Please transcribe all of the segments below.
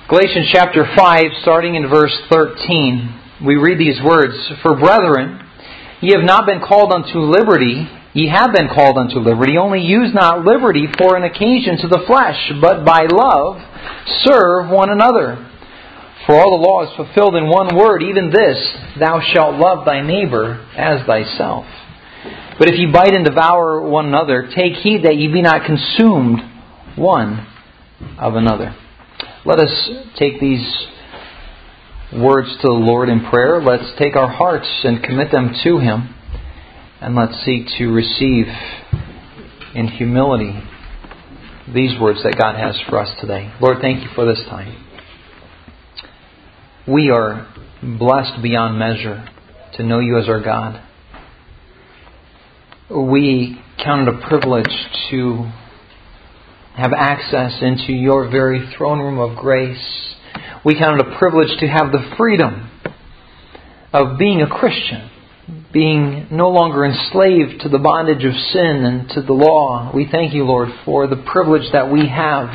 Galatians chapter 5, starting in verse 13, we read these words, "For brethren, ye have not been called unto liberty, ye have been called unto liberty, only use not liberty for an occasion to the flesh, but by love serve one another. For all the law is fulfilled in one word, even this, thou shalt love thy neighbor as thyself. But if ye bite and devour one another, take heed that ye be not consumed one of another." Let us take these words to the Lord in prayer. Let's take our hearts and commit them to Him. And let's seek to receive in humility these words that God has for us today. Lord, thank you for this time. We are blessed beyond measure to know you as our God. We count it a privilege to have access into your very throne room of grace. We count it a privilege to have the freedom of being a Christian, being no longer enslaved to the bondage of sin and to the law. We thank you, Lord, for the privilege that we have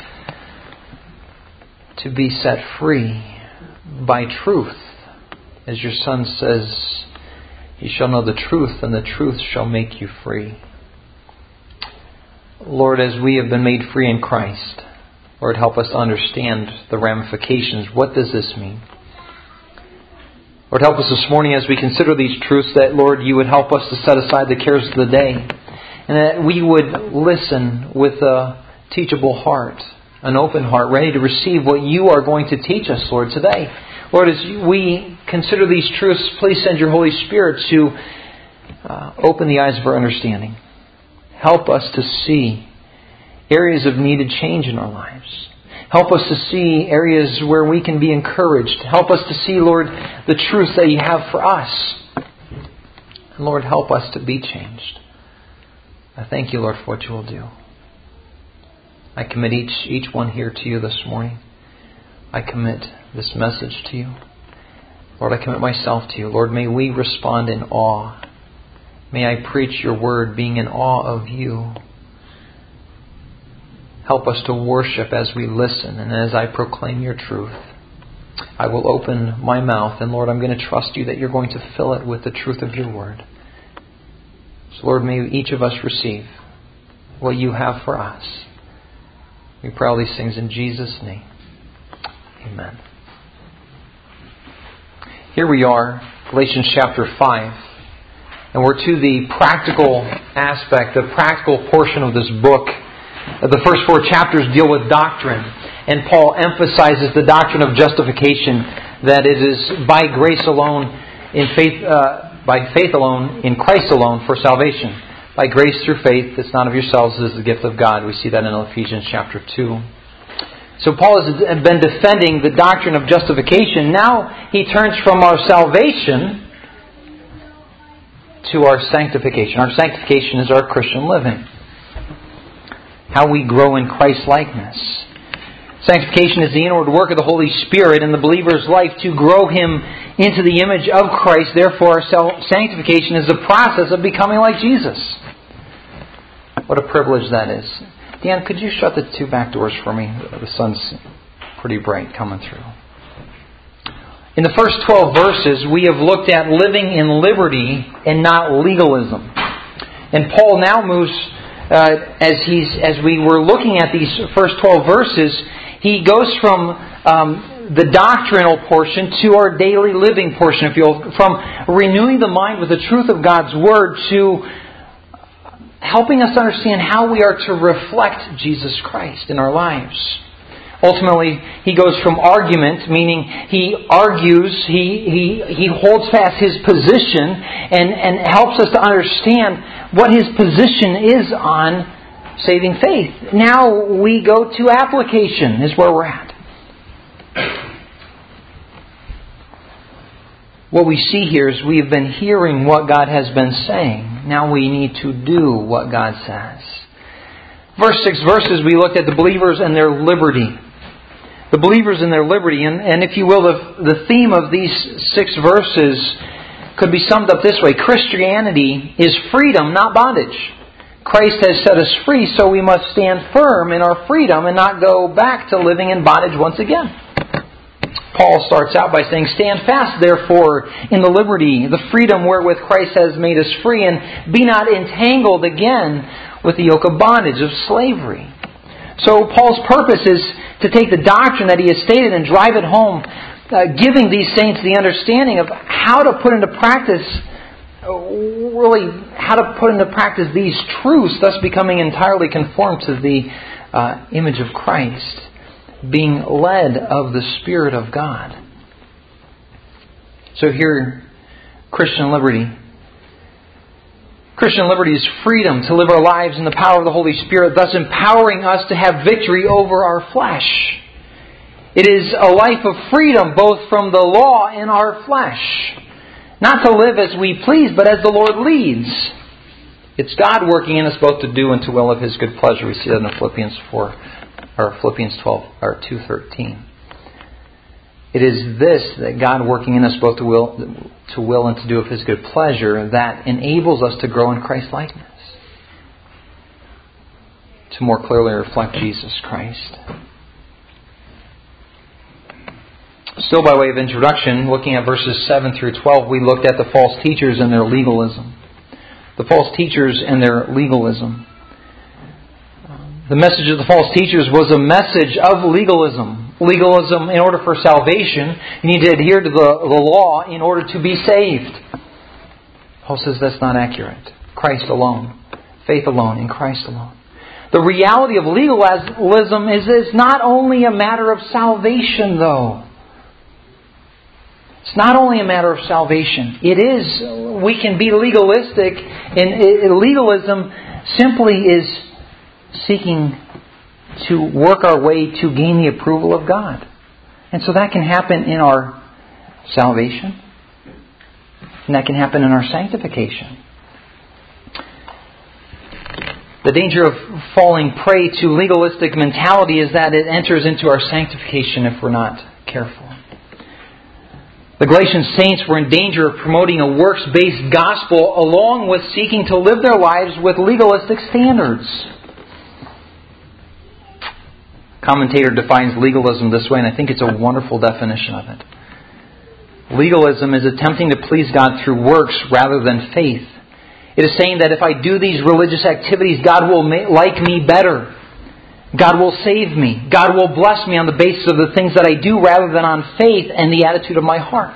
to be set free by truth. As your Son says, "You shall know the truth, and the truth shall make you free." Lord, as we have been made free in Christ, Lord, help us to understand the ramifications. What does this mean? Lord, help us this morning as we consider these truths that, Lord, you would help us to set aside the cares of the day, and that we would listen with a teachable heart, an open heart, ready to receive what you are going to teach us, Lord, today. Lord, as we consider these truths, please send your Holy Spirit to open the eyes of our understanding. Help us to see areas of needed change in our lives. Help us to see areas where we can be encouraged. Help us to see, Lord, the truth that you have for us. And Lord, help us to be changed. I thank you, Lord, for what you will do. I commit each one here to you this morning. I commit this message to you. Lord, I commit myself to you. Lord, may we respond in awe. May I preach your word being in awe of you. Help us to worship as we listen and as I proclaim your truth. I will open my mouth, and Lord, I'm going to trust you that you're going to fill it with the truth of your word. So Lord, may each of us receive what you have for us. We pray all these things in Jesus' name. Amen. Here we are, Galatians chapter 5. And we're to the practical aspect, the practical portion of this book. The first 4 chapters deal with doctrine. And Paul emphasizes the doctrine of justification, that it is by grace alone, in faith, by faith alone, in Christ alone, for salvation. By grace through faith, it's not of yourselves, it is the gift of God. We see that in Ephesians chapter 2. So Paul has been defending the doctrine of justification. Now he turns from our salvation to our sanctification. Our sanctification is our Christian living. How we grow in Christ-likeness. Sanctification is the inward work of the Holy Spirit in the believer's life to grow him into the image of Christ. Therefore, our sanctification is the process of becoming like Jesus. What a privilege that is. Dan, could you shut the 2 back doors for me? The sun's pretty bright coming through. In the first 12 verses, we have looked at living in liberty and not legalism. And Paul now moves, as we were looking at these first 12 verses, he goes from the doctrinal portion to our daily living portion, if you will, from renewing the mind with the truth of God's Word to helping us understand how we are to reflect Jesus Christ in our lives. Ultimately, he goes from argument, meaning he argues, he holds fast his position and helps us to understand what his position is on saving faith. Now we go to application, is where we're at. What we see here is we have been hearing what God has been saying. Now we need to do what God says. First 6 verses, we looked at the believers and their liberty. The believers and their liberty. And if you will, the theme of these 6 verses could be summed up this way. Christianity is freedom, not bondage. Christ has set us free, so we must stand firm in our freedom and not go back to living in bondage once again. Paul starts out by saying, "Stand fast, therefore, in the liberty, the freedom wherewith Christ has made us free, and be not entangled again with the yoke of bondage, of slavery." So Paul's purpose is to take the doctrine that he has stated and drive it home, giving these saints the understanding of how to put into practice, these truths, thus becoming entirely conformed to the image of Christ, being led of the Spirit of God. So here, Christian liberty. Christian liberty is freedom to live our lives in the power of the Holy Spirit, thus empowering us to have victory over our flesh. It is a life of freedom both from the law and our flesh. Not to live as we please, but as the Lord leads. It's God working in us both to do and to will of His good pleasure. We see that in Philippians 12, or 2:13. It is this, that God working in us both to will and to do of His good pleasure, that enables us to grow in Christ-likeness, to more clearly reflect Jesus Christ. Still by way of introduction, looking at verses 7 through 12, we looked at the false teachers and their legalism. The false teachers and their legalism. The message of the false teachers was a message of legalism. Legalism, in order for salvation, you need to adhere to the law in order to be saved. Paul says that's not accurate. Christ alone. Faith alone in Christ alone. The reality of legalism is it's not only a matter of salvation, though. It's not only a matter of salvation. We can be legalistic, and legalism simply is seeking to work our way to gain the approval of God. And so that can happen in our salvation, and that can happen in our sanctification. The danger of falling prey to legalistic mentality is that it enters into our sanctification if we're not careful. The Galatian saints were in danger of promoting a works-based gospel along with seeking to live their lives with legalistic standards. A commentator defines legalism this way, and I think it's a wonderful definition of it. Legalism is attempting to please God through works rather than faith. It is saying that if I do these religious activities, God will like me better. God will save me. God will bless me on the basis of the things that I do rather than on faith and the attitude of my heart.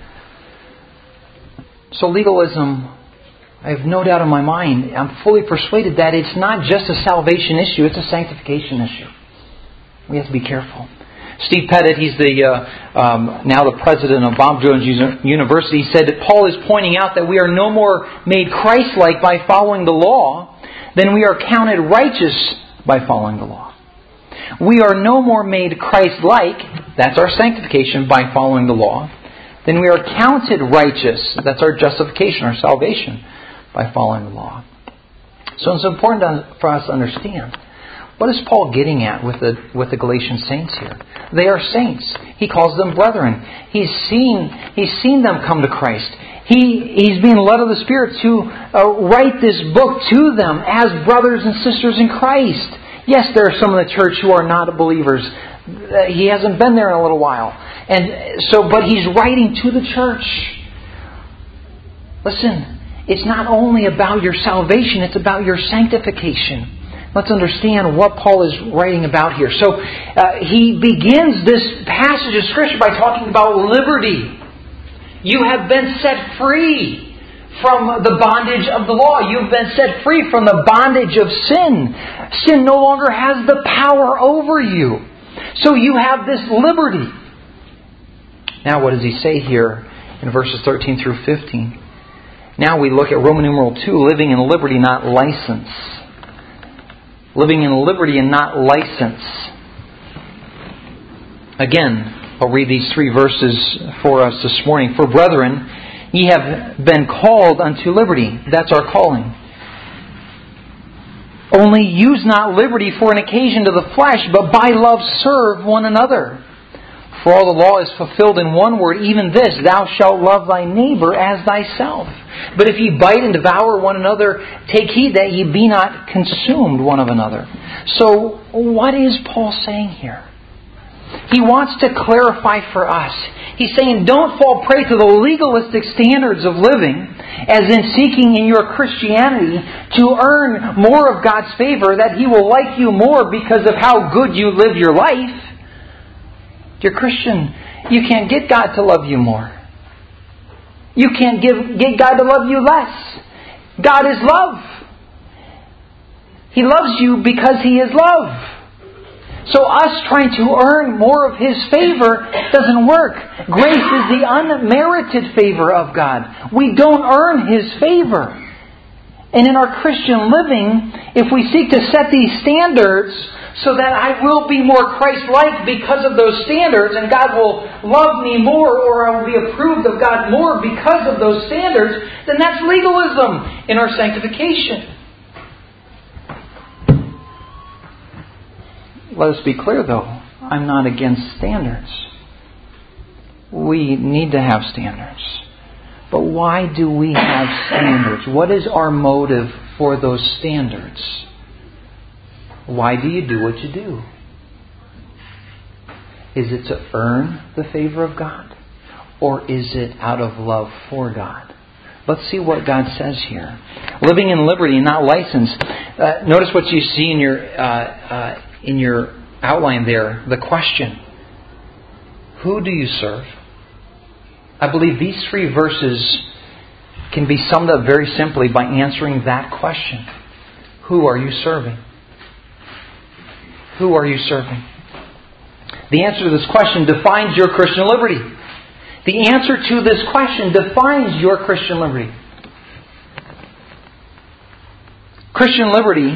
So legalism, I have no doubt in my mind, I'm fully persuaded that it's not just a salvation issue, it's a sanctification issue. We have to be careful. Steve Pettit, he's now the president of Bob Jones University, said that Paul is pointing out that we are no more made Christ-like by following the law than we are counted righteous by following the law. We are no more made Christ-like, that's our sanctification, by following the law, than we are counted righteous, that's our justification, our salvation, by following the law. So it's important for us to understand, what is Paul getting at with the Galatian saints here? They are saints. He calls them brethren. He's seen them come to Christ. He's being led of the Spirit to write this book to them as brothers and sisters in Christ. Yes, there are some in the church who are not believers. He hasn't been there in a little while. But he's writing to the church. Listen, it's not only about your salvation, it's about your sanctification. Let's understand what Paul is writing about here. So he begins this passage of Scripture by talking about liberty. You have been set free from the bondage of the law. You've been set free from the bondage of sin. Sin no longer has the power over you. So you have this liberty. Now what does he say here in verses 13 through 15? Now we look at Roman numeral 2, living in liberty, not license. Living in liberty and not license. Again, I'll read these 3 verses for us this morning. For brethren, ye have been called unto liberty. That's our calling. Only use not liberty for an occasion to the flesh, but by love serve one another. For all the law is fulfilled in one word, even this, thou shalt love thy neighbor as thyself. But if ye bite and devour one another, take heed that ye be not consumed one of another. So, what is Paul saying here? He wants to clarify for us. He's saying, don't fall prey to the legalistic standards of living, as in seeking in your Christianity to earn more of God's favor, that He will like you more because of how good you live your life. Dear Christian, you can't get God to love you more. You can't get God to love you less. God is love. He loves you because He is love. So us trying to earn more of His favor doesn't work. Grace is the unmerited favor of God. We don't earn His favor. And in our Christian living, if we seek to set these standards so that I will be more Christ-like because of those standards, and God will love me more, or I will be approved of God more because of those standards, then that's legalism in our sanctification. Let us be clear, though. I'm not against standards. We need to have standards. But why do we have standards? What is our motive for those standards? Why do you do what you do? Is it to earn the favor of God? Or is it out of love for God? Let's see what God says here. Living in liberty, not license. Notice what you see in your outline there. The question. Who do you serve? I believe these 3 verses can be summed up very simply by answering that question. Who are you serving? Who are you serving? The answer to this question defines your Christian liberty. The answer to this question defines your Christian liberty. Christian liberty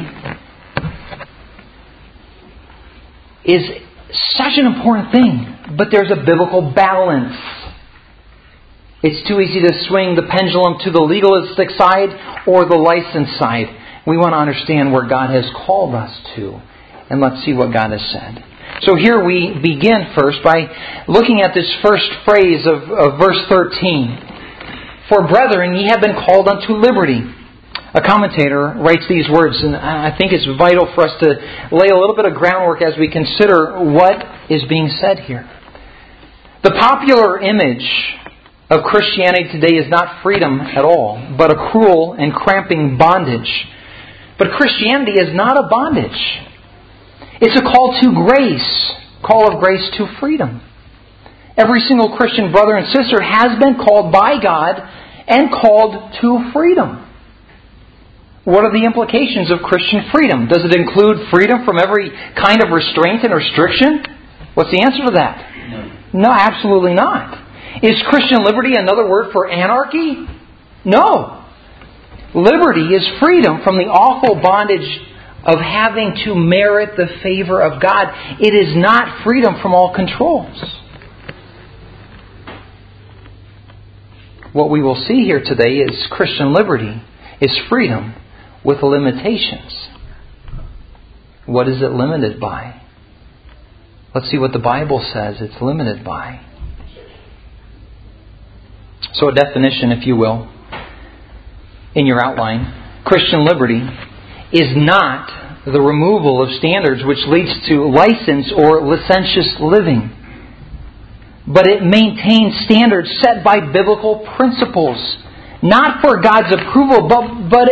is such an important thing, but there's a biblical balance. It's too easy to swing the pendulum to the legalistic side or the licensed side. We want to understand where God has called us to. And let's see what God has said. So here we begin first by looking at this first phrase of verse 13. For brethren, ye have been called unto liberty. A commentator writes these words, and I think it's vital for us to lay a little bit of groundwork as we consider what is being said here. The popular image of Christianity today is not freedom at all, but a cruel and cramping bondage. But Christianity is not a bondage. It's a call to grace, call of grace to freedom. Every single Christian brother and sister has been called by God and called to freedom. What are the implications of Christian freedom? Does it include freedom from every kind of restraint and restriction? What's the answer to that? No, absolutely not. Is Christian liberty another word for anarchy? No. Liberty is freedom from the awful bondage of having to merit the favor of God. It is not freedom from all controls. What we will see here today is Christian liberty is freedom with limitations. What is it limited by? Let's see what the Bible says it's limited by. So a definition, if you will, in your outline. Christian liberty is not the removal of standards which leads to license or licentious living. But it maintains standards set by biblical principles. Not for God's approval, but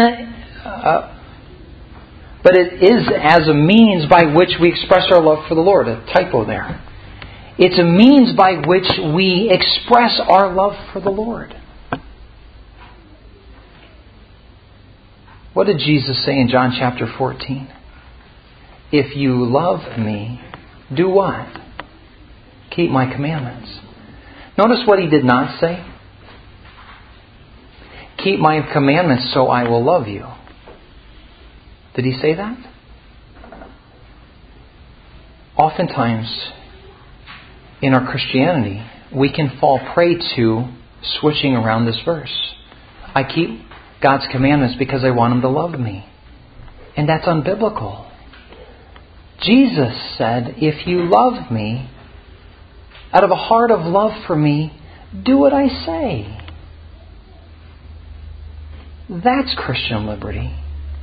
it is as a means by which we express our love for the Lord. A typo there. It's a means by which we express our love for the Lord. What did Jesus say in John chapter 14? If you love me, do what? Keep my commandments. Notice what He did not say. Keep my commandments so I will love you. Did He say that? Oftentimes, in our Christianity, we can fall prey to switching around this verse. I keep God's commandments because I want Him to love me. And that's unbiblical. Jesus said, if you love me, out of a heart of love for me, do what I say. That's Christian liberty.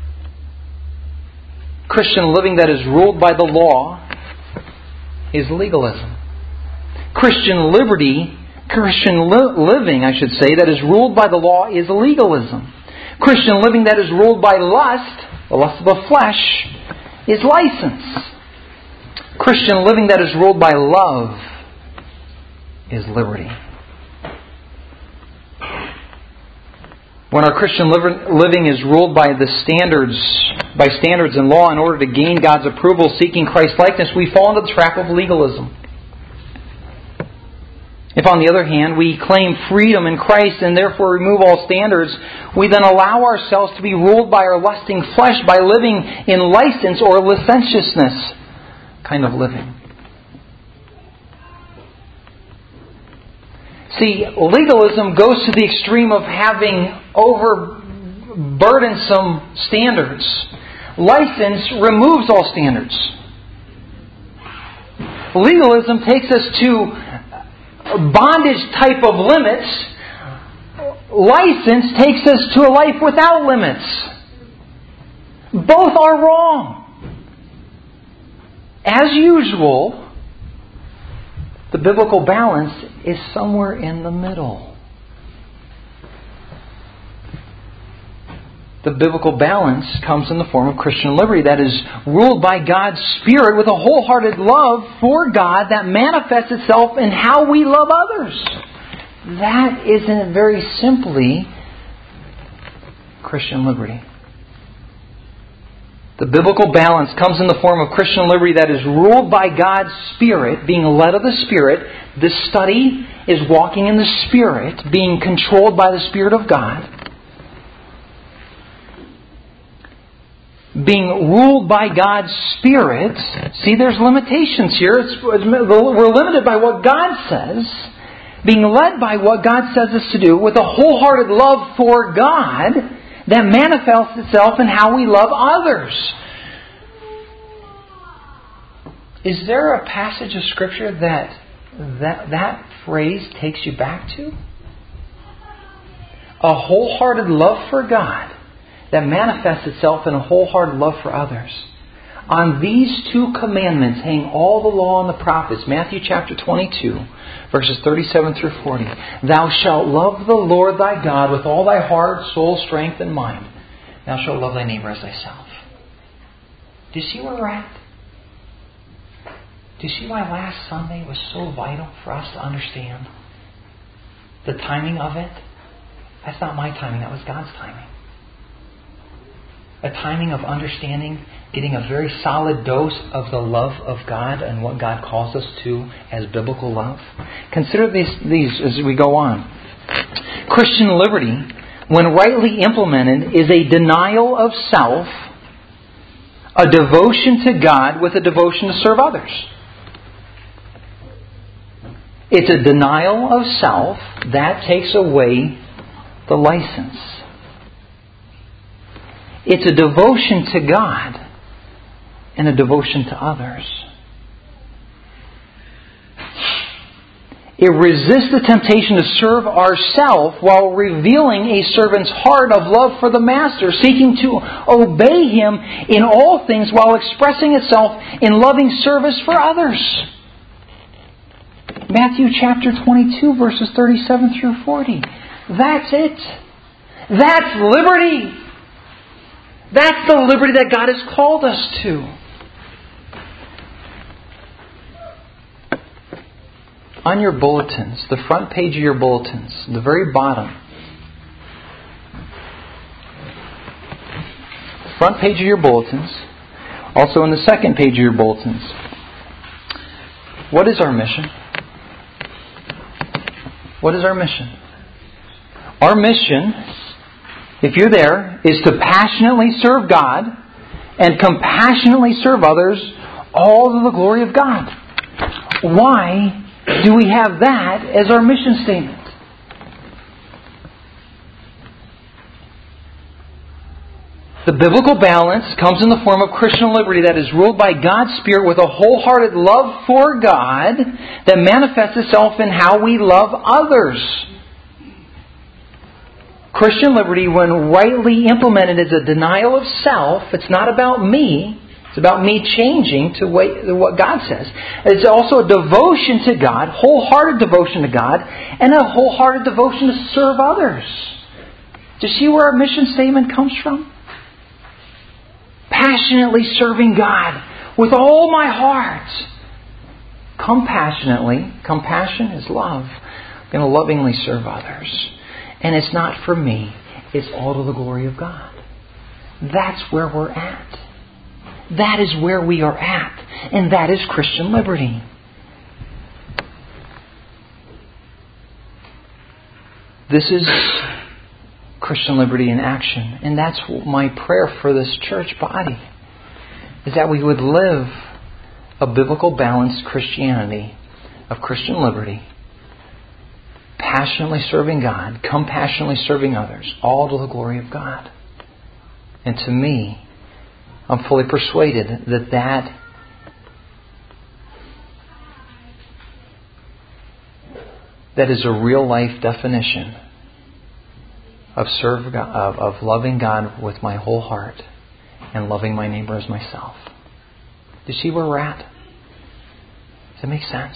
Christian living that is ruled by the law is legalism. Christian living, that is ruled by the law is legalism. Christian living that is ruled by lust, the lust of the flesh, is license. Christian living that is ruled by love is liberty. When our Christian living is ruled by standards and law in order to gain God's approval, seeking Christ's likeness, we fall into the trap of legalism. If, on the other hand, we claim freedom in Christ and therefore remove all standards, we then allow ourselves to be ruled by our lusting flesh by living in license or licentiousness kind of living. See, legalism goes to the extreme of having overburdensome standards. License removes all standards. Legalism takes us to bondage type of limits. License takes us to a life without limits. Both are wrong. As usual, the biblical balance is somewhere in the middle. The biblical balance comes in the form of Christian liberty that is ruled by God's Spirit with a wholehearted love for God that manifests itself in how we love others. That isn't very simply Christian liberty. The biblical balance comes in the form of Christian liberty that is ruled by God's Spirit, being led of the Spirit. This study is walking in the Spirit, being controlled by the Spirit of God. Being ruled by God's Spirit. See, there's limitations here. We're limited by what God says. Being led by what God says us to do with a wholehearted love for God that manifests itself in how we love others. Is there a passage of Scripture that phrase takes you back to? A wholehearted love for God that manifests itself in a wholehearted love for others. On these two commandments hang all the law and the prophets. Matthew chapter 22, verses 37 through 40. Thou shalt love the Lord thy God with all thy heart, soul, strength, and mind. Thou shalt love thy neighbor as thyself. Do you see where we're at? Do you see why last Sunday was so vital for us to understand the timing of it? That's not my timing, that was God's timing. A timing of understanding, getting a very solid dose of the love of God and what God calls us to as biblical love. Consider these as we go on. Christian liberty, when rightly implemented, is a denial of self, a devotion to God with a devotion to serve others. It's a denial of self that takes away the license. It's a devotion to God and a devotion to others. It resists the temptation to serve ourselves while revealing a servant's heart of love for the Master, seeking to obey Him in all things while expressing itself in loving service for others. Matthew chapter 22, verses 37 through 40. That's it. That's liberty. That's the liberty that God has called us to. On your bulletins, the front page of your bulletins, the very bottom, front page of your bulletins, also in the second page of your bulletins, what is our mission? What is our mission? Our mission, if you're there, is to passionately serve God and compassionately serve others, all to the glory of God. Why do we have that as our mission statement? The biblical balance comes in the form of Christian liberty that is ruled by God's Spirit with a wholehearted love for God that manifests itself in how we love others. Christian liberty, when rightly implemented, is a denial of self. It's not about me. It's about me changing to what God says. It's also a devotion to God, wholehearted devotion to God, and a wholehearted devotion to serve others. Do you see where our mission statement comes from? Passionately serving God with all my heart. Compassionately, compassion is love. I'm going to lovingly serve others. And it's not for me. It's all to the glory of God. That's where we're at. That is where we are at. And that is Christian liberty. This is Christian liberty in action. And that's my prayer for this church body. Is that we would live a biblical balanced Christianity of Christian liberty. Passionately serving God, compassionately serving others, all to the glory of God. And to me, I'm fully persuaded that is a real life definition of loving God with my whole heart and loving my neighbor as myself. Do you see where we're at? Does that make sense?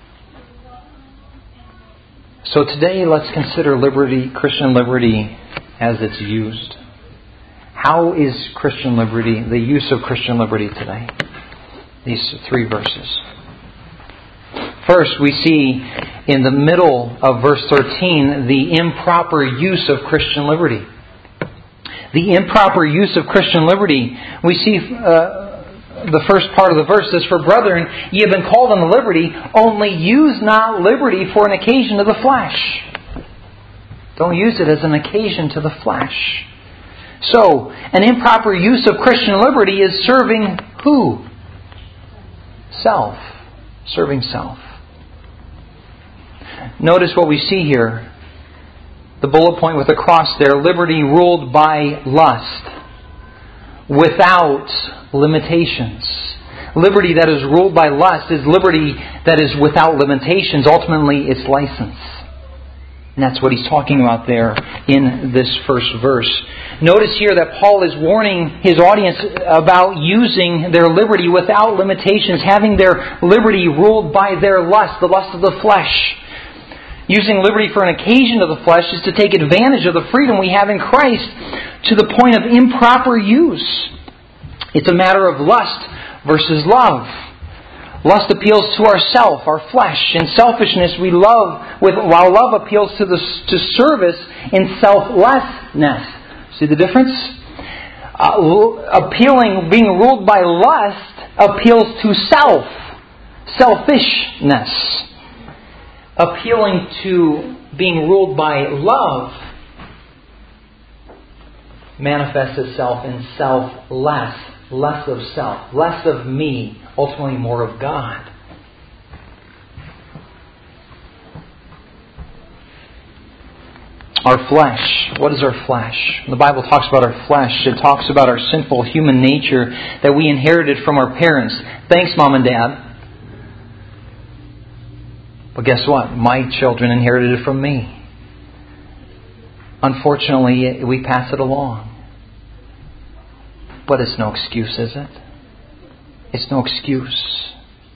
So today, let's consider liberty, Christian liberty, as it's used. How is Christian liberty, the use of Christian liberty today? These 3 verses. First, we see in the middle of verse 13 the improper use of Christian liberty. The improper use of Christian liberty. We see the first part of the verse says, "For brethren, ye have been called unto liberty, only use not liberty for an occasion to the flesh." Don't use it as an occasion to the flesh. So, an improper use of Christian liberty is serving who? Self. Serving self. Notice what we see here. The bullet point with the cross there. Liberty ruled by lust. Without limitations. Liberty that is ruled by lust is liberty that is without limitations. Ultimately, it's license. And that's what he's talking about there in this first verse. Notice here that Paul is warning his audience about using their liberty without limitations, having their liberty ruled by their lust, the lust of the flesh. Using liberty for an occasion of the flesh is to take advantage of the freedom we have in Christ to the point of improper use. It's a matter of lust versus love. Lust appeals to ourself, our flesh. In selfishness, we love, while love appeals to service in selflessness. See the difference? Being ruled by lust appeals to selfishness. Appealing to being ruled by love manifests itself in selfless. Less of self, less of me, ultimately more of God. Our flesh. What is our flesh? When the Bible talks about our flesh, it talks about our sinful human nature that we inherited from our parents. Thanks, Mom and Dad. But guess what? My children inherited it from me. Unfortunately, we pass it along. But it's no excuse, is it? It's no excuse.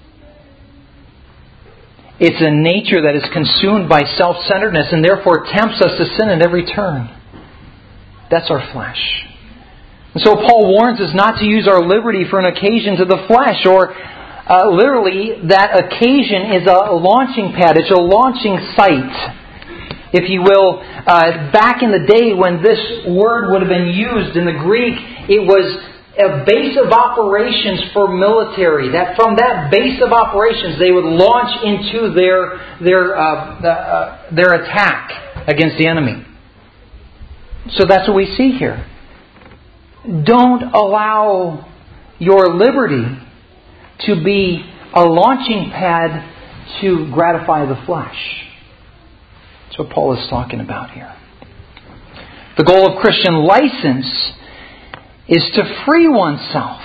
It's a nature that is consumed by self-centeredness and therefore tempts us to sin at every turn. That's our flesh. And so Paul warns us not to use our liberty for an occasion to the flesh, or literally that occasion is a launching pad. It's a launching site. If you will, back in the day when this word would have been used in the Greek, it was a base of operations for military. That from that base of operations, they would launch into their attack against the enemy. So that's what we see here. Don't allow your liberty to be a launching pad to gratify the flesh. That's what Paul is talking about here. The goal of Christian license is to free oneself.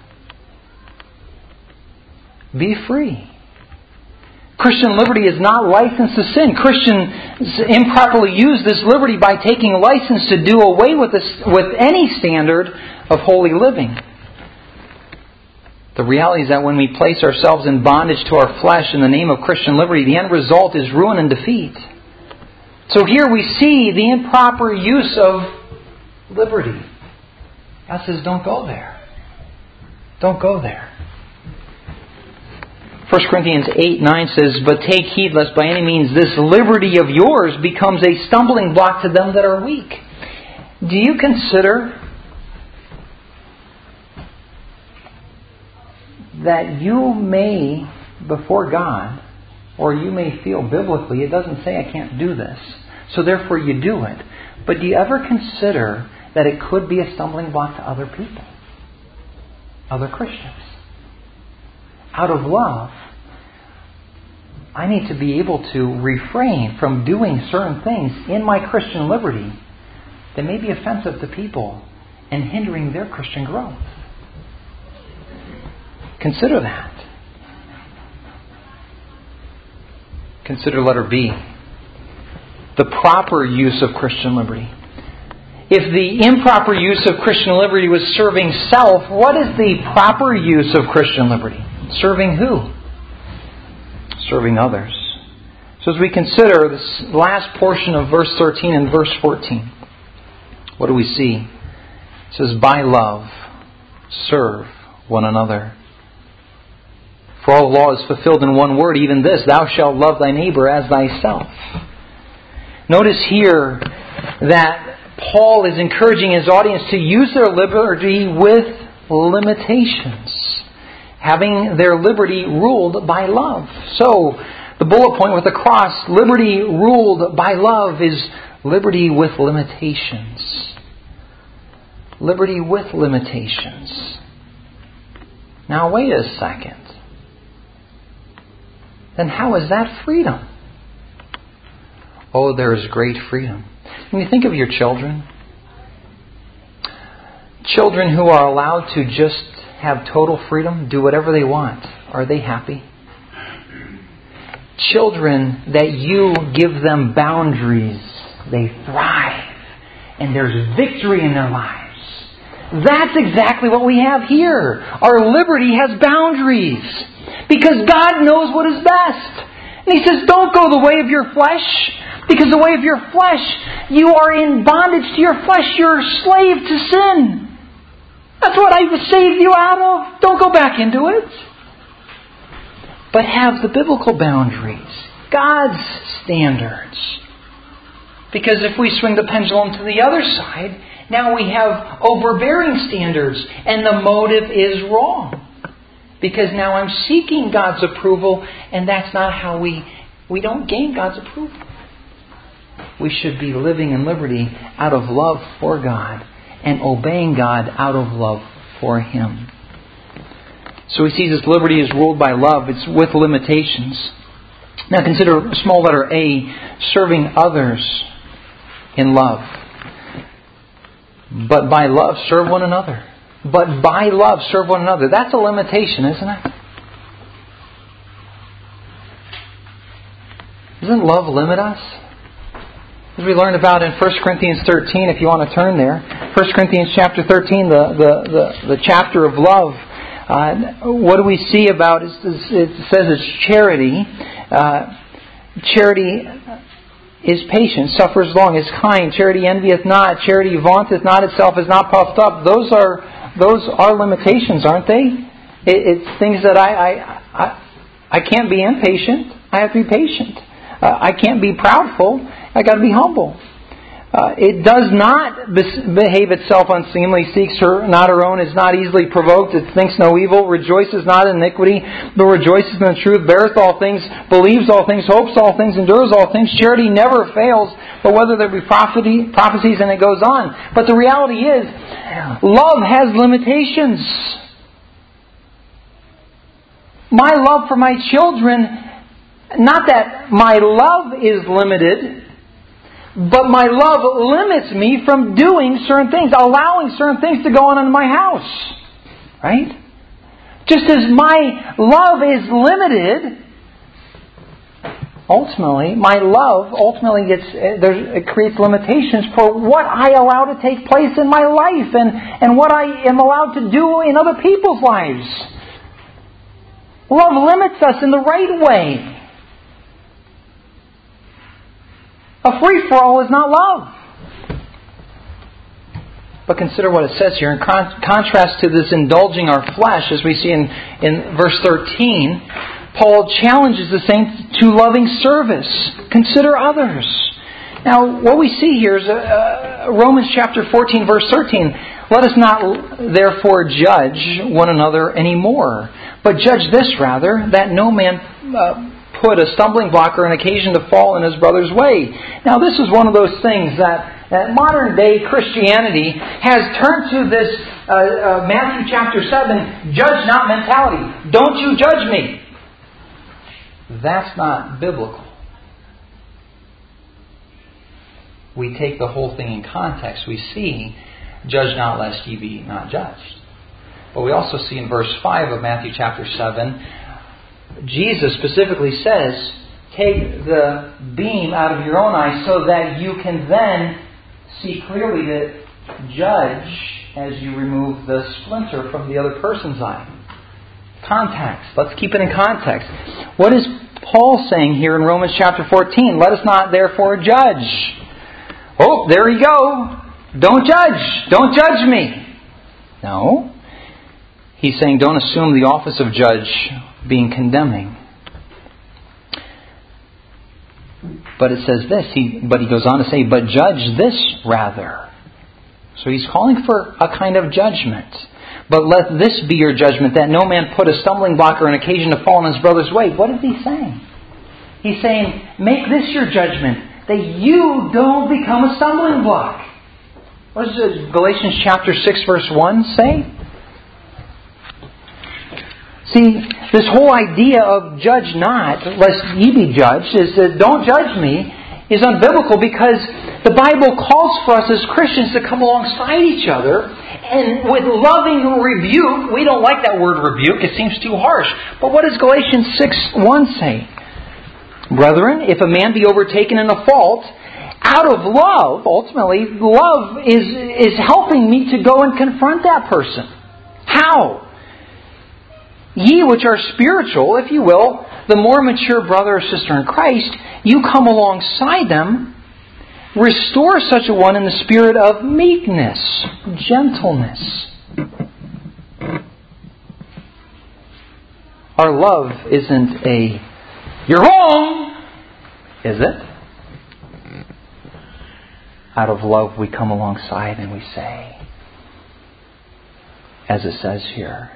Be free. Christian liberty is not license to sin. Christians improperly use this liberty by taking license to do away with any standard of holy living. The reality is that when we place ourselves in bondage to our flesh in the name of Christian liberty, the end result is ruin and defeat. So here we see the improper use of liberty. God says, don't go there. Don't go there. 1 Corinthians 8:9 says, but take heed lest by any means this liberty of yours becomes a stumbling block to them that are weak. Do you consider that you may, before God, or you may feel biblically, it doesn't say I can't do this, so therefore you do it. But do you ever consider that it could be a stumbling block to other people? Other Christians? Out of love, I need to be able to refrain from doing certain things in my Christian liberty that may be offensive to people and hindering their Christian growth. Consider that. Consider letter B. The proper use of Christian liberty. If the improper use of Christian liberty was serving self, what is the proper use of Christian liberty? Serving who? Serving others. So as we consider this last portion of verse 13 and verse 14, what do we see? It says, by love, serve one another. For all law is fulfilled in one word, even this, thou shalt love thy neighbor as thyself. Notice here that Paul is encouraging his audience to use their liberty with limitations, having their liberty ruled by love. So, the bullet point with the cross, liberty ruled by love, is liberty with limitations. Liberty with limitations. Now wait a second. Then how is that freedom? Oh, there is great freedom. When you think of your children, children who are allowed to just have total freedom, do whatever they want, are they happy? Children that you give them boundaries, they thrive, and there's victory in their lives. That's exactly what we have here. Our liberty has boundaries, because God knows what is best. And He says, don't go the way of your flesh, because the way of your flesh, you are in bondage to your flesh. You're a slave to sin. That's what I saved you out of. Don't go back into it. But have the biblical boundaries, God's standards. Because if we swing the pendulum to the other side, now we have overbearing standards, and the motive is wrong. Because now I'm seeking God's approval, and that's not how we don't gain God's approval. We should be living in liberty out of love for God and obeying God out of love for Him. So we see this liberty is ruled by love. It's with limitations. Now consider small letter A, serving others in love. But by love, serve one another. But by love, serve one another. That's a limitation, isn't it? Doesn't love limit us? As we learned about in 1 Corinthians 13, if you want to turn there. 1 Corinthians chapter 13, the chapter of love. What do we see about it? It says it's charity. Charity is patient, suffers long, is kind. Charity envieth not. Charity vaunteth not itself, is not puffed up. Those are limitations, aren't they? It's things that I can't be impatient. I have to be patient. I can't be proudful. I got to be humble. It does not behave itself unseemly, seeks not her own, is not easily provoked, it thinks no evil, rejoices not in iniquity, but rejoices in the truth, beareth all things, believes all things, hopes all things, endures all things. Charity never fails, but whether there be prophecies, and it goes on. But the reality is, love has limitations. My love for my children, not that my love is limited, but my love limits me from doing certain things, allowing certain things to go on in my house. Right? Just as my love is limited, ultimately, my love it creates limitations for what I allow to take place in my life and what I am allowed to do in other people's lives. Love limits us in the right way. A free-for-all is not love. But consider what it says here. In contrast to this indulging our flesh, as we see in verse 13, Paul challenges the saints to loving service. Consider others. Now, what we see here is Romans chapter 14, verse 13. Let us not therefore judge one another anymore, but judge this rather, that no man put a stumbling block or an occasion to fall in his brother's way. Now, this is one of those things that modern day Christianity has turned to this Matthew chapter 7 judge not mentality. Don't you judge me. That's not biblical. We take the whole thing in context. We see, judge not lest ye be not judged. But we also see in verse 5 of Matthew chapter 7, Jesus specifically says, take the beam out of your own eye so that you can then see clearly to judge as you remove the splinter from the other person's eye. Context. Let's keep it in context. What is Paul saying here in Romans chapter 14? Let us not therefore judge. Oh, there you go. Don't judge. Don't judge me. No. He's saying don't assume the office of judge being condemning. But it says this, but he goes on to say, but judge this rather. So he's calling for a kind of judgment. But let this be your judgment, that no man put a stumbling block or an occasion to fall in his brother's way. What is he saying? He's saying, make this your judgment, that you don't become a stumbling block. What does Galatians chapter 6 verse 1 say? See, this whole idea of judge not, lest ye be judged, is that don't judge me, is unbiblical because the Bible calls for us as Christians to come alongside each other and with loving rebuke. We don't like that word rebuke, it seems too harsh. But what does Galatians 6:1 say? Brethren, if a man be overtaken in a fault, out of love, ultimately, love is helping me to go and confront that person. How? Ye which are spiritual, if you will, the more mature brother or sister in Christ, you come alongside them, restore such a one in the spirit of meekness, gentleness. Our love isn't a, you're wrong, is it? Out of love we come alongside and we say, as it says here,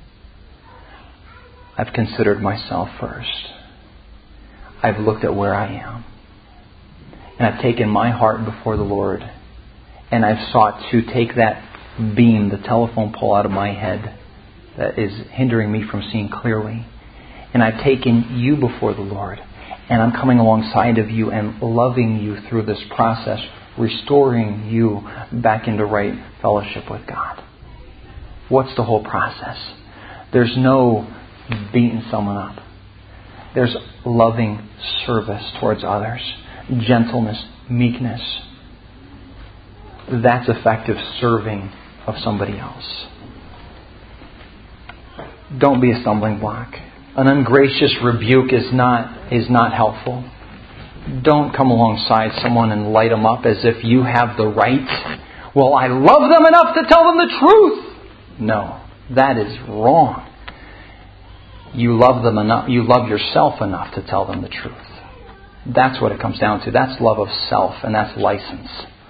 I've considered myself first. I've looked at where I am. And I've taken my heart before the Lord. And I've sought to take that beam, the telephone pole out of my head that is hindering me from seeing clearly. And I've taken you before the Lord. And I'm coming alongside of you and loving you through this process, restoring you back into right fellowship with God. What's the whole process? There's no beating someone up. There's loving service towards others, gentleness, meekness. That's effective serving of somebody else. Don't be a stumbling block. An ungracious rebuke is not helpful. Don't come alongside someone and light them up as if you have the right. Well, I love them enough to tell them the truth. No, that is wrong. You love them enough. You love yourself enough to tell them the truth. That's what it comes down to. That's love of self, and that's license.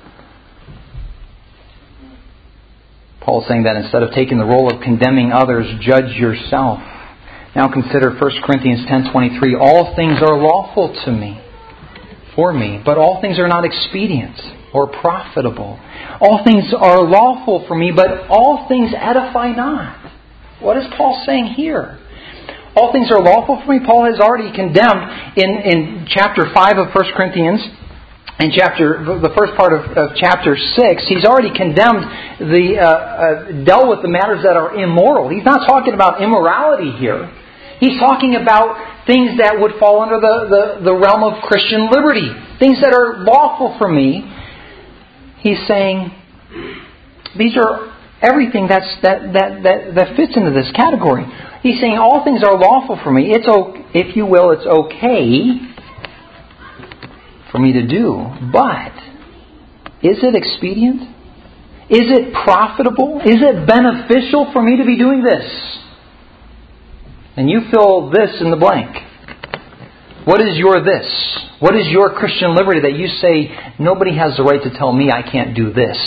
Paul's saying that instead of taking the role of condemning others, judge yourself. Now consider 1 Corinthians 10:23. All things are lawful to me, for me, but all things are not expedient or profitable. All things are lawful for me, but all things edify not. What is Paul saying here? All things are lawful for me. Paul has already condemned in chapter 5 of 1 Corinthians in the first part of chapter 6, he's already condemned dealt with the matters that are immoral. He's not talking about immorality here. He's talking about things that would fall under the realm of Christian liberty, things that are lawful for me. He's saying these are everything that fits into this category. He's saying all things are lawful for me. It's, if you will, it's okay for me to do. But is it expedient? Is it profitable? Is it beneficial for me to be doing this? And you fill this in the blank. What is your this? What is your Christian liberty that you say, nobody has the right to tell me I can't do this?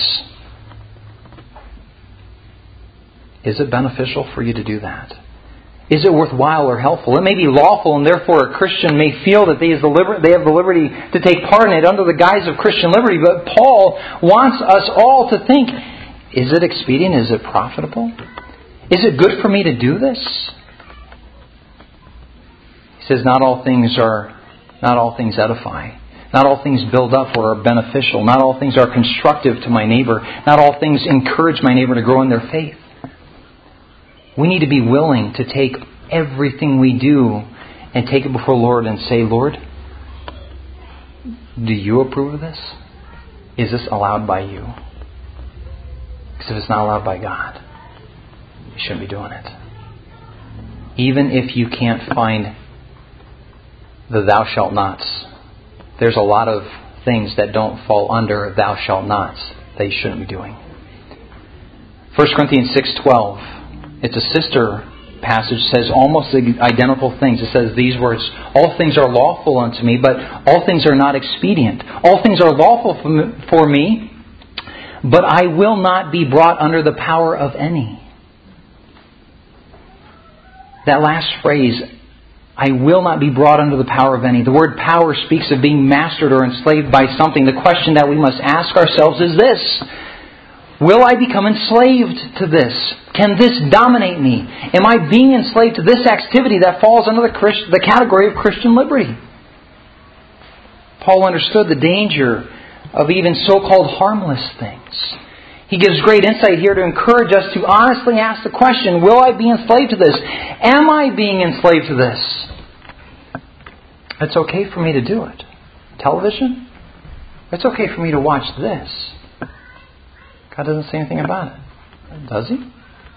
Is it beneficial for you to do that? Is it worthwhile or helpful? It may be lawful, and therefore a Christian may feel that they have the liberty to take part in it under the guise of Christian liberty. But Paul wants us all to think, is it expedient? Is it profitable? Is it good for me to do this? He says, not all things edify. Not all things build up or are beneficial. Not all things are constructive to my neighbor. Not all things encourage my neighbor to grow in their faith. We need to be willing to take everything we do and take it before the Lord and say, Lord, do you approve of this? Is this allowed by you? Because if it's not allowed by God, you shouldn't be doing it. Even if you can't find the thou shalt nots, there's a lot of things that don't fall under thou shalt nots that you shouldn't be doing. 1 Corinthians 6:12. It's a sister passage, says almost identical things. It says these words, all things are lawful unto me, but all things are not expedient. All things are lawful for me, but I will not be brought under the power of any. That last phrase, I will not be brought under the power of any. The word power speaks of being mastered or enslaved by something. The question that we must ask ourselves is this: will I become enslaved to this? Can this dominate me? Am I being enslaved to this activity that falls under the category of Christian liberty? Paul understood the danger of even so-called harmless things. He gives great insight here to encourage us to honestly ask the question, will I be enslaved to this? Am I being enslaved to this? It's okay for me to do it. Television? It's okay for me to watch this. God doesn't say anything about it. Does He?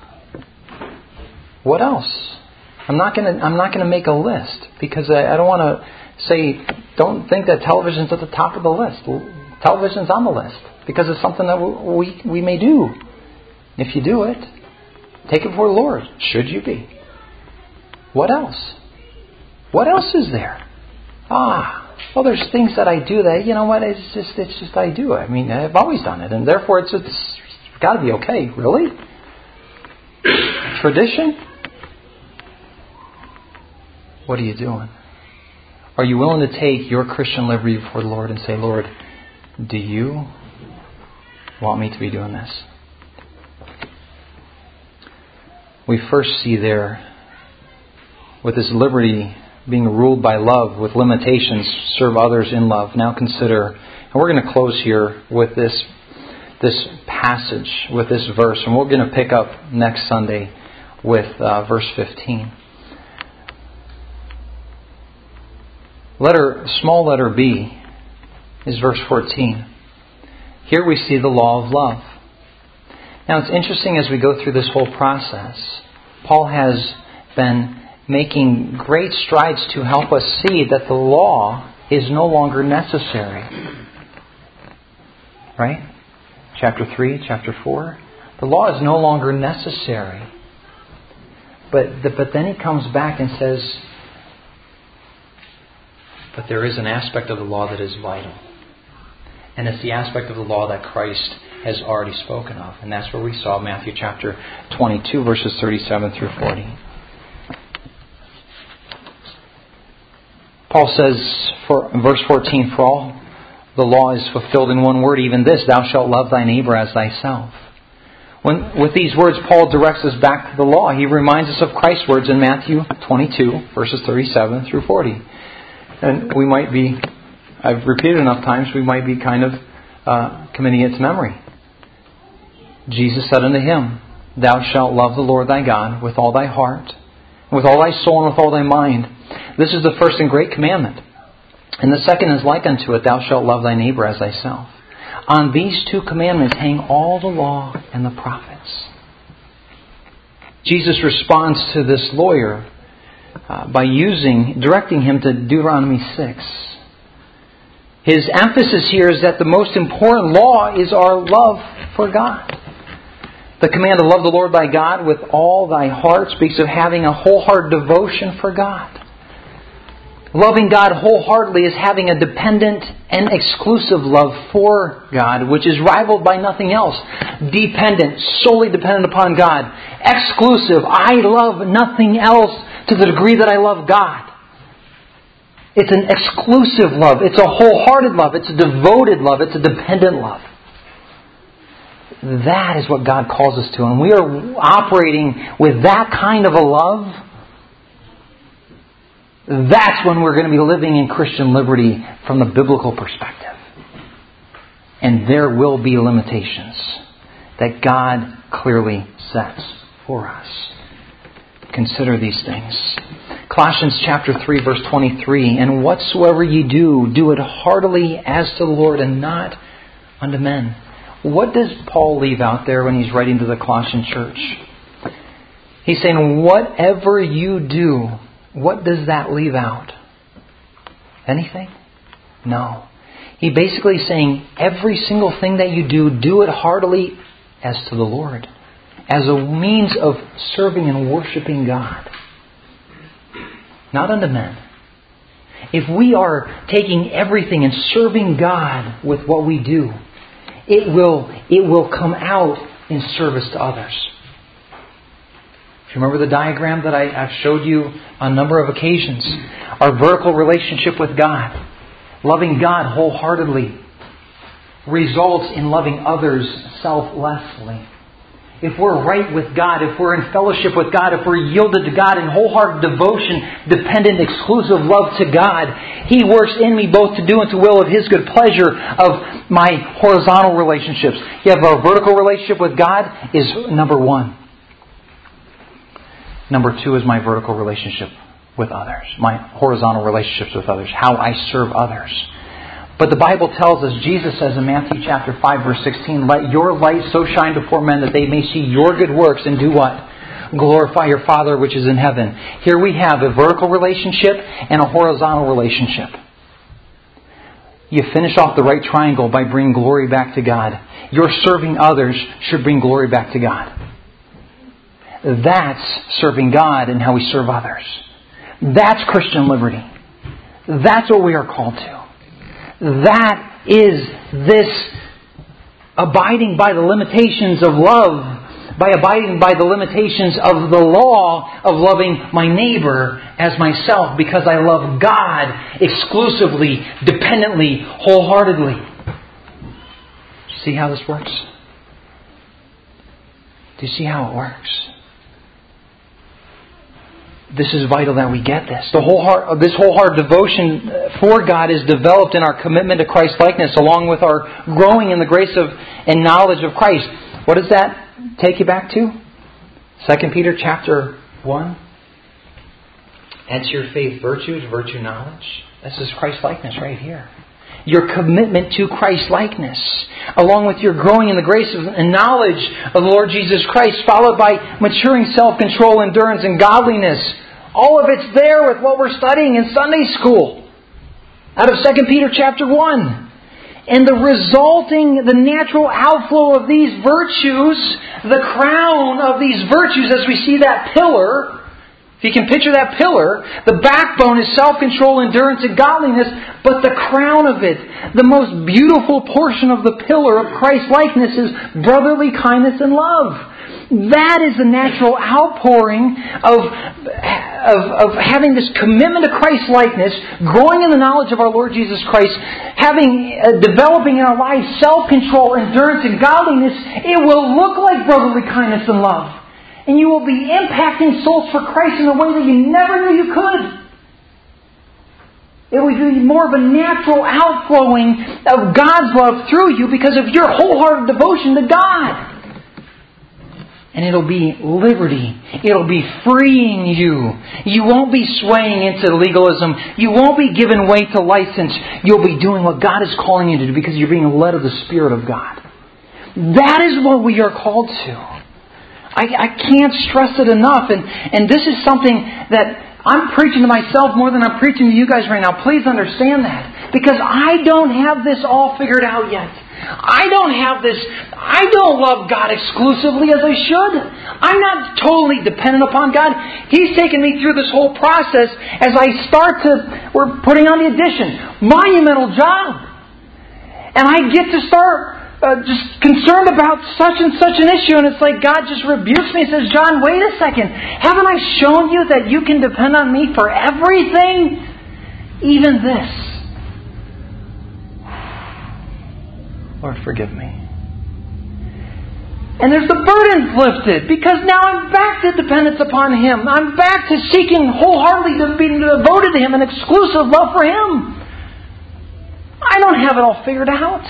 What else? I'm not going to make a list because I don't want to say, don't think that television's at the top of the list. Television's on the list because it's something that we may do. If you do it, take it before the Lord. Should you be? What else? What else is there? Well, there's things that I do that, you know what, it's just I do. I mean, I've always done it, and therefore it's got to be okay. Really? Tradition? What are you doing? Are you willing to take your Christian liberty before the Lord and say, Lord, do you want me to be doing this? We first see there, with this liberty being ruled by love with limitations, serve others in love. Now consider, and we're going to close here with this passage, with this verse, and we're going to pick up next Sunday with verse 15. Small letter B is verse 14. Here we see the law of love. Now it's interesting as we go through this whole process, Paul has been making great strides to help us see that the law is no longer necessary. Right? Chapter 3, chapter 4. The law is no longer necessary. But then he comes back and says, but there is an aspect of the law that is vital. And it's the aspect of the law that Christ has already spoken of. And that's where we saw Matthew chapter 22, verses 37 through 40. Paul says, in verse 14, for all the law is fulfilled in one word, even this, thou shalt love thy neighbor as thyself. With these words, Paul directs us back to the law. He reminds us of Christ's words in Matthew 22, verses 37 through 40. And we might be I've repeated enough times, we might be kind of committing it to memory. Jesus said unto him, Thou shalt love the Lord thy God with all thy heart, with all thy soul, and with all thy mind. This is the first and great commandment. And the second is like unto it, Thou shalt love thy neighbor as thyself. On these two commandments hang all the law and the prophets. Jesus responds to this lawyer by directing him to Deuteronomy 6. His emphasis here is that the most important law is our love for God. The command to love the Lord thy God with all thy heart speaks of having a wholehearted devotion for God. Loving God wholeheartedly is having a dependent and exclusive love for God, which is rivaled by nothing else. Dependent, solely dependent upon God. Exclusive, I love nothing else to the degree that I love God. It's an exclusive love. It's a wholehearted love. It's a devoted love. It's a dependent love. That is what God calls us to. And we are operating with that kind of a love. That's when we're going to be living in Christian liberty from the biblical perspective. And there will be limitations that God clearly sets for us. Consider these things. Colossians chapter 3 verse 23, And whatsoever ye do, do it heartily as to the Lord and not unto men. What does Paul leave out there when he's writing to the Colossian church? He's saying, whatever you do, what does that leave out? Anything? No. He basically is saying, every single thing that you do, do it heartily as to the Lord. As a means of serving and worshiping God. Not unto men. If we are taking everything and serving God with what we do, it will come out in service to others. If you remember the diagram that I've showed you on a number of occasions, our vertical relationship with God, loving God wholeheartedly, results in loving others selflessly. If we're right with God, if we're in fellowship with God, if we're yielded to God in wholehearted devotion, dependent, exclusive love to God, He works in me both to do and to will of His good pleasure of my horizontal relationships. You have our vertical relationship with God is number one. Number two is my vertical relationship with others. My horizontal relationships with others. How I serve others. But the Bible tells us, Jesus says in Matthew chapter 5 verse 16, Let your light so shine before men that they may see your good works and do what? Glorify your Father which is in heaven. Here we have a vertical relationship and a horizontal relationship. You finish off the right triangle by bringing glory back to God. Your serving others should bring glory back to God. That's serving God and how we serve others. That's Christian liberty. That's what we are called to. That is this abiding by the limitations of love, by abiding by the limitations of the law of loving my neighbor as myself because I love God exclusively, dependently, wholeheartedly. See how this works? Do you see how it works? This is vital that we get this. This wholehearted devotion for God is developed in our commitment to Christ-likeness along with our growing in the grace of and knowledge of Christ. What does that take you back to? 2 Peter chapter 1. Add to your faith virtue knowledge. This is Christ-likeness right here. Your commitment to Christ-likeness, along with your growing in the grace and knowledge of the Lord Jesus Christ, followed by maturing self-control, endurance, and godliness. All of it's there with what we're studying in Sunday school, out of 2 Peter chapter 1. And the natural outflow of these virtues, the crown of these virtues, as we see that pillar. If you can picture that pillar, the backbone is self-control, endurance, and godliness, but the crown of it, the most beautiful portion of the pillar of Christ-likeness is brotherly kindness and love. That is the natural outpouring of having this commitment to Christ-likeness, growing in the knowledge of our Lord Jesus Christ, developing in our lives self-control, endurance, and godliness. It will look like brotherly kindness and love. And you will be impacting souls for Christ in a way that you never knew you could. It would be more of a natural outflowing of God's love through you because of your wholehearted devotion to God. And it'll be liberty. It'll be freeing you. You won't be swaying into legalism. You won't be giving way to license. You'll be doing what God is calling you to do because you're being led of the Spirit of God. That is what we are called to. I can't stress it enough. And this is something that I'm preaching to myself more than I'm preaching to you guys right now. Please understand that. Because I don't have this all figured out yet. I don't love God exclusively as I should. I'm not totally dependent upon God. He's taken me through this whole process as we're putting on the addition. Monumental job. And I get to start just concerned about such and such an issue, and it's like God just rebukes me and says, John, wait a second. Haven't I shown you that you can depend on me for everything? Even this. Lord, forgive me. And there's the burdens lifted, because now I'm back to dependence upon Him. I'm back to seeking wholeheartedly to be devoted to Him, an exclusive love for Him. I don't have it all figured out.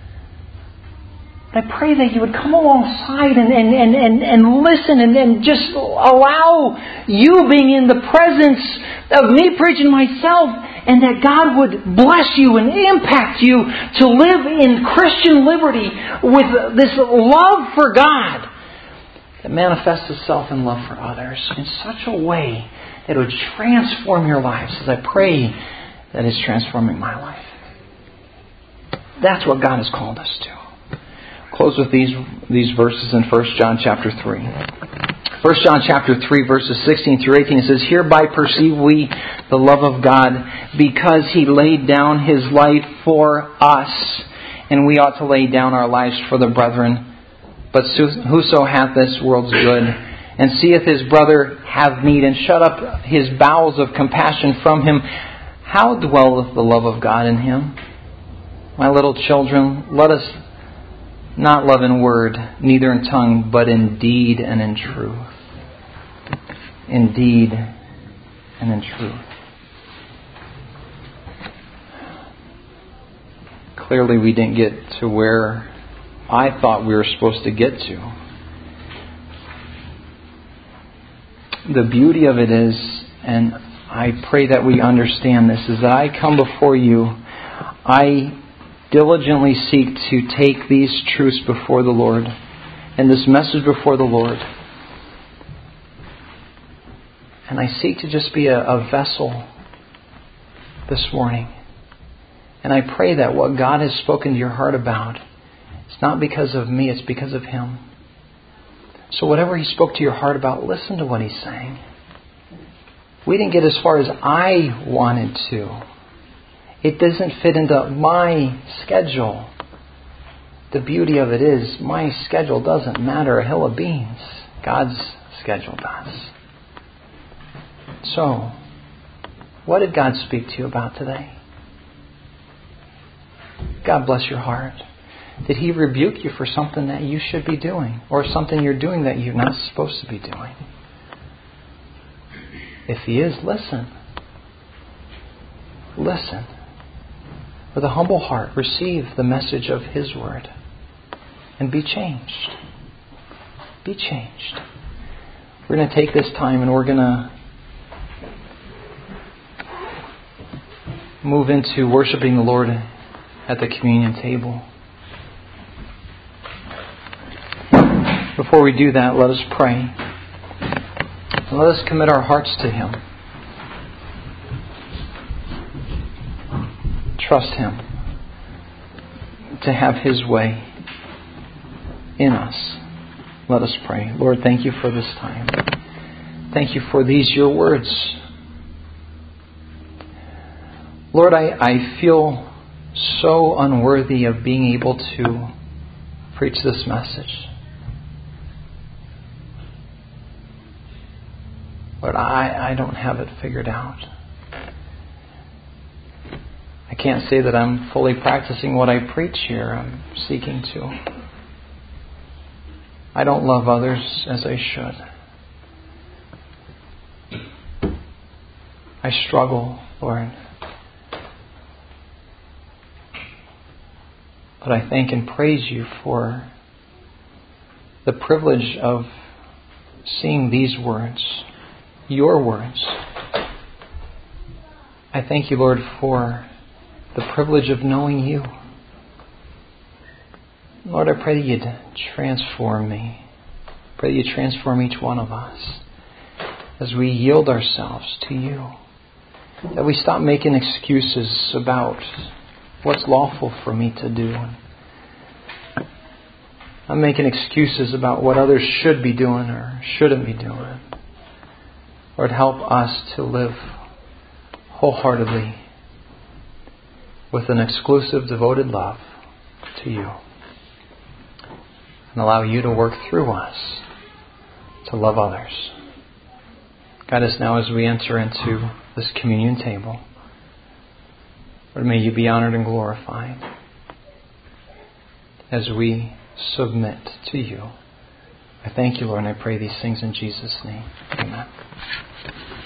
I pray that you would come alongside and listen and just allow you being in the presence of me preaching myself, and that God would bless you and impact you to live in Christian liberty with this love for God that manifests itself in love for others in such a way that it would transform your lives, as I pray that it's transforming my life. That's what God has called us to. Close with these verses in 1 John chapter 3. 1 John chapter 3 verses 16 through 18, it says, Hereby perceive we the love of God, because He laid down His life for us, and we ought to lay down our lives for the brethren. But whoso hath this world's good, and seeth his brother have need, and shut up his bowels of compassion from him, how dwelleth the love of God in him? My little children, let us not love in word, neither in tongue, but in deed and in truth. In deed and in truth. Clearly we didn't get to where I thought we were supposed to get to. The beauty of it is, and I pray that we understand this, is that I come before you, I diligently seek to take these truths before the Lord and this message before the Lord. And I seek to just be a vessel this morning. And I pray that what God has spoken to your heart about, it's not because of me, it's because of Him. So whatever He spoke to your heart about, listen to what He's saying. We didn't get as far as I wanted to. It doesn't fit into my schedule. The beauty of it is, my schedule doesn't matter a hill of beans. God's schedule does. So, what did God speak to you about today? God bless your heart. Did He rebuke you for something that you should be doing, or something you're doing that you're not supposed to be doing? If He is, listen. Listen. With a humble heart, receive the message of His Word and be changed. Be changed. We're going to take this time and we're going to move into worshiping the Lord at the communion table. Before we do that, let us pray. And let us commit our hearts to Him. Trust Him to have His way in us. Let us pray. Lord, thank You for this time. Thank You for these Your words. Lord, I feel so unworthy of being able to preach this message. Lord, I don't have it figured out. I can't say that I'm fully practicing what I preach here. I'm seeking to. I don't love others as I should. I struggle, Lord. But I thank and praise You for the privilege of seeing these words, Your words. I thank You, Lord, for the privilege of knowing You. Lord, I pray that You'd transform me. I pray that You transform each one of us as we yield ourselves to You. That we stop making excuses about what's lawful for me to do. I'm making excuses about what others should be doing or shouldn't be doing. Lord, help us to live wholeheartedly with an exclusive, devoted love to You. And allow You to work through us to love others. Guide us now as we enter into this communion table. Lord, may You be honored and glorified as we submit to You. I thank You, Lord, and I pray these things in Jesus' name. Amen.